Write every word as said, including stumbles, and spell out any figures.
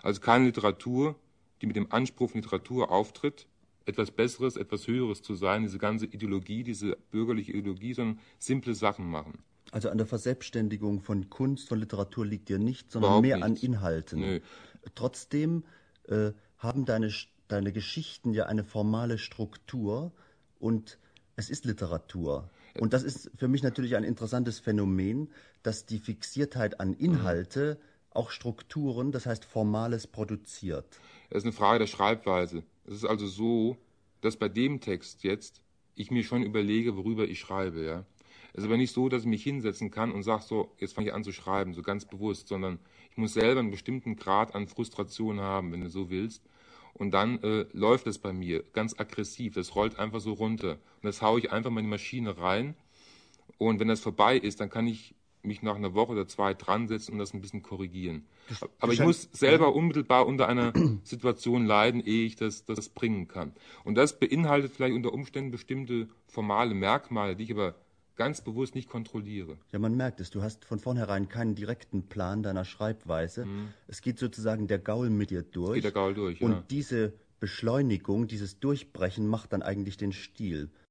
Also keine Literatur, die mit dem Anspruch von Literatur auftritt, etwas Besseres, etwas Höheres zu sein, diese ganze Ideologie, diese bürgerliche Ideologie, sondern simple Sachen machen. Also an der Verselbstständigung von Kunst, von Literatur liegt dir nicht, sondern Überhaupt mehr nichts. an Inhalten. Nö. Trotzdem äh, haben deine, deine Geschichten ja eine formale Struktur und es ist Literatur. Und das ist für mich natürlich ein interessantes Phänomen, dass die Fixiertheit an Inhalte auch Strukturen, das heißt Formales, produziert. Es ist eine Frage der Schreibweise. Es ist also so, dass bei dem Text jetzt ich mir schon überlege, worüber ich schreibe. Ja? Es ist aber nicht so, dass ich mich hinsetzen kann und sage so, jetzt fange ich an zu schreiben, so ganz bewusst, sondern ich muss selber einen bestimmten Grad an Frustration haben, wenn du so willst. Und dann äh, läuft es bei mir ganz aggressiv. Das rollt einfach so runter. Und das haue ich einfach mal in die Maschine rein. Und wenn das vorbei ist, dann kann ich mich nach einer Woche oder zwei dran setzen und das ein bisschen korrigieren. Aber ich muss selber unmittelbar unter einer Situation leiden, ehe ich das, das bringen kann. Und das beinhaltet vielleicht unter Umständen bestimmte formale Merkmale, die ich aber ganz bewusst nicht kontrolliere. Ja, man merkt es, du hast von vornherein keinen direkten Plan deiner Schreibweise. Mhm. Es geht sozusagen der Gaul mit dir durch. Es geht der Gaul durch, und ja. diese Beschleunigung, dieses Durchbrechen macht dann eigentlich den Stil.